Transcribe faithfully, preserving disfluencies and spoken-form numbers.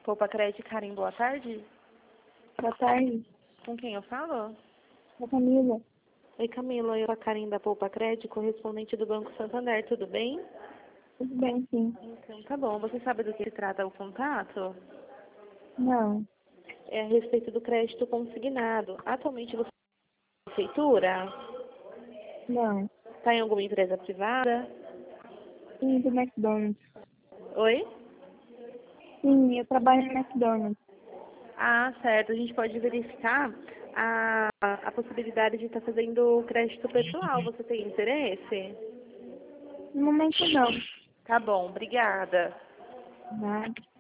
Poupa Crédito, Karen, boa tarde. Boa tarde. Com quem eu falo? É Camila. Oi, Camila, eu sou a Karen da Poupa Crédito, correspondente do Banco Santander, tudo bem? Tudo bem, sim. Então, tá bom. Você sabe do que se trata o contato? Não. É a respeito do crédito consignado. Atualmente você é prefeitura? Não. Está em alguma empresa privada? Sim, do McDonald's. Oi? Sim, eu trabalho no McDonald's. Ah, certo. A gente pode verificar a, a possibilidade de estar fazendo crédito pessoal. Você tem interesse? No momento, não. Tá bom, obrigada. Nada.